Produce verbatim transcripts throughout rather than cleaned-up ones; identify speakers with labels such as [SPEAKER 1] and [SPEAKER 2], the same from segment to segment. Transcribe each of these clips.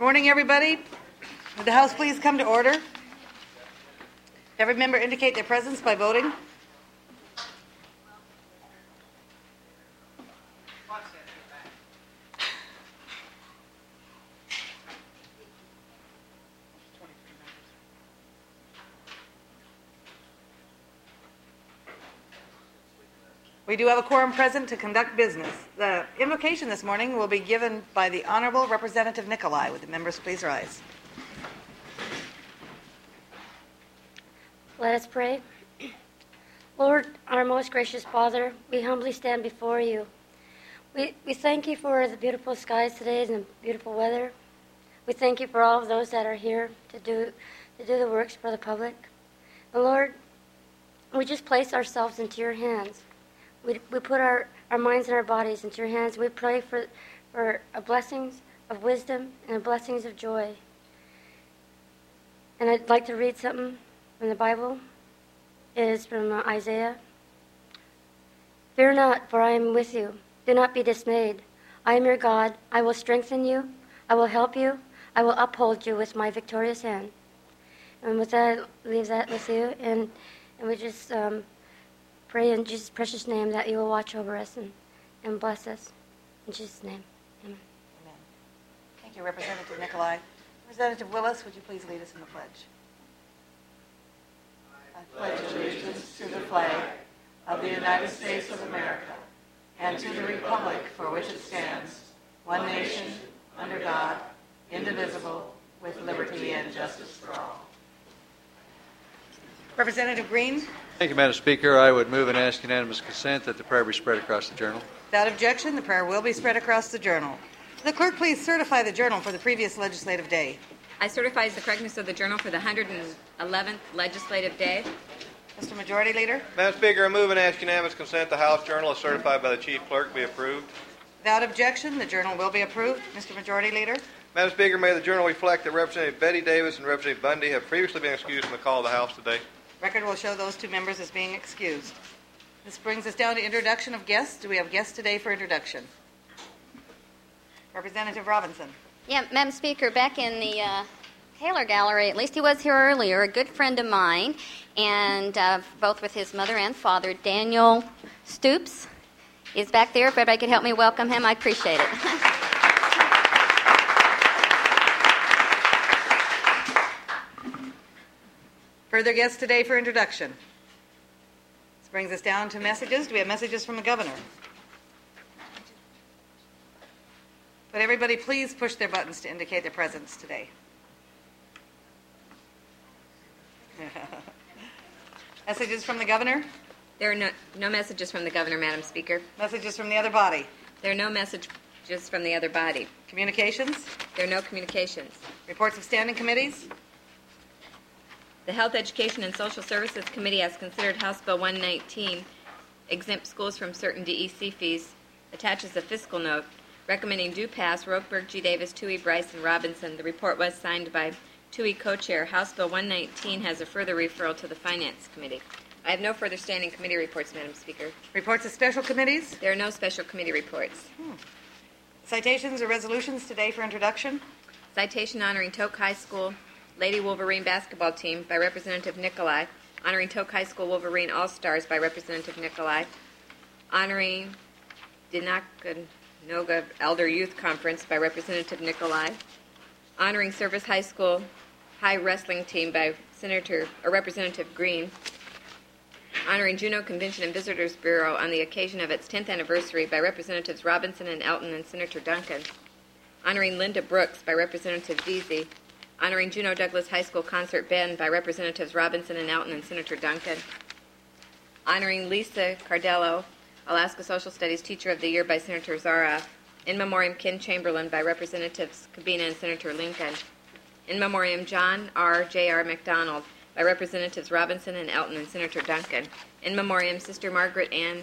[SPEAKER 1] Morning, everybody. Would the House please come to order? Every member indicate their presence by voting. We do have a quorum present to conduct business. The invocation this morning will be given by the Honorable Representative Nicolai. Would the members please rise?
[SPEAKER 2] Let us pray. Lord, our most gracious Father, we humbly stand before you. We, we thank you for the beautiful skies today and the beautiful weather. We thank you for all of those that are here to do, to do the works for the public. And Lord, we just place ourselves into your hands. We, we put our, our minds and our bodies into your hands. We pray for, for a blessings of wisdom and a blessings of joy. And I'd like to read something from the Bible. It is from uh, Isaiah. Fear not, for I am with you. Do not be dismayed. I am your God. I will strengthen you. I will help you. I will uphold you with my victorious hand. And with that, I leave that with you. And, and we just... Um, Pray in Jesus' precious name that you will watch over us and, and bless us. In Jesus' name, amen.
[SPEAKER 1] Amen. Thank you, Representative Nicolai. Representative Willis, would you please lead us in the pledge? I pledge allegiance to the flag of the United States of America and to the republic for which it stands, one nation, under God, indivisible, with liberty and justice for all. Representative Green.
[SPEAKER 3] Thank you, Madam Speaker. I would move and ask unanimous consent that the prayer be spread across the journal.
[SPEAKER 1] Without objection, the prayer will be spread across the journal. Will the clerk please certify the journal for the previous legislative day?
[SPEAKER 4] I certify the correctness of the journal for the one hundred eleventh legislative day.
[SPEAKER 1] Mister Majority Leader.
[SPEAKER 5] Madam Speaker, I move and ask unanimous consent the House Journal as certified by the Chief Clerk be approved.
[SPEAKER 1] Without objection, the journal will be approved. Mister Majority Leader.
[SPEAKER 5] Madam Speaker, may the journal reflect that Representative Betty Davis and Representative Bundy have previously been excused from the call of the House today.
[SPEAKER 1] Record will show those two members as being excused. This brings us down to introduction of guests. Do we have guests today for introduction? Representative Robinson.
[SPEAKER 6] Yeah, Madam Speaker, back in the uh, Taylor Gallery, at least he was here earlier, a good friend of mine, and uh, both with his mother and father, Daniel Stoops, is back there. If everybody could help me welcome him, I appreciate it.
[SPEAKER 1] Further guests today for introduction. This brings us down to messages. Do we have messages from the governor? Would everybody please push their buttons to indicate their presence today? Messages from the governor?
[SPEAKER 4] There are no, no messages from the governor, Madam Speaker.
[SPEAKER 1] Messages from the other body?
[SPEAKER 4] There are no messages from the other body.
[SPEAKER 1] Communications?
[SPEAKER 4] There are no communications.
[SPEAKER 1] Reports of standing committees?
[SPEAKER 4] The Health, Education, and Social Services Committee has considered House Bill one nineteen, exempt schools from certain D E C fees, attaches a fiscal note, recommending do pass Rokeberg, G. Davis, Toohey, Bryce, and Robinson. The report was signed by Toohey co-chair. House Bill one nineteen has a further referral to the Finance Committee. I have no further standing committee reports, Madam Speaker.
[SPEAKER 1] Reports of special committees?
[SPEAKER 4] There are no special committee reports.
[SPEAKER 1] Hmm. Citations or resolutions today for introduction?
[SPEAKER 4] Citation honoring Toke High School Lady Wolverine basketball team by Representative Nicolai, honoring Toke High School Wolverine All-Stars by Representative Nicolai, honoring Dinakanoga Elder Youth Conference by Representative Nicolai, honoring Service High School High Wrestling Team by Senator or Representative Green, honoring Juneau Convention and Visitors Bureau on the occasion of its tenth anniversary by Representatives Robinson and Elton and Senator Duncan, honoring Linda Brooks by Representative Veazey, honoring Juneau Douglas High School Concert Band by Representatives Robinson and Elton and Senator Duncan, honoring Lisa Cardello, Alaska Social Studies Teacher of the Year by Senator Zaroff, in memoriam Ken Chamberlain by Representatives Cabina and Senator Lincoln, in memoriam John R. J R. McDonald by Representatives Robinson and Elton and Senator Duncan, in memoriam Sister Margaret Ann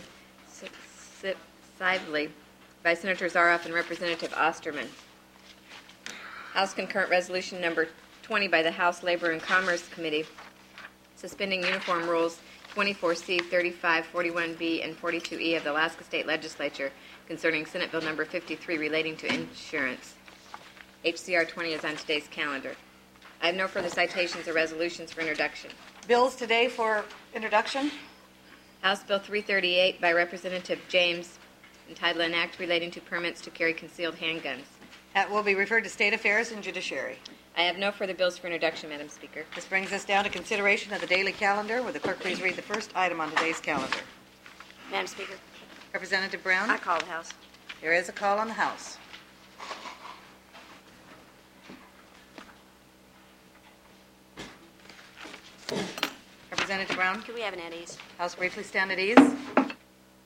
[SPEAKER 4] Sively by Senator Zaroff and Representative Osterman. House Concurrent Resolution Number twenty by the House Labor and Commerce Committee, suspending uniform rules twenty-four C, thirty-five, forty-one B, and forty-two E of the Alaska State Legislature concerning Senate Bill Number fifty-three relating to insurance. H C R twenty is on today's calendar. I have no further citations or resolutions for introduction.
[SPEAKER 1] Bills today for introduction.
[SPEAKER 4] House Bill three thirty-eight by Representative James, entitled An Act Relating to Permits to Carry Concealed Handguns.
[SPEAKER 1] That will be referred to State Affairs and Judiciary.
[SPEAKER 4] I have no further bills for introduction, Madam Speaker.
[SPEAKER 1] This brings us down to consideration of the daily calendar. Will the clerk please read the first item on today's calendar?
[SPEAKER 7] Madam Speaker,
[SPEAKER 1] Representative Brown?
[SPEAKER 7] I call the House.
[SPEAKER 1] There is a call on the House. Representative Brown?
[SPEAKER 7] Can we have an at ease?
[SPEAKER 1] House briefly stand at ease.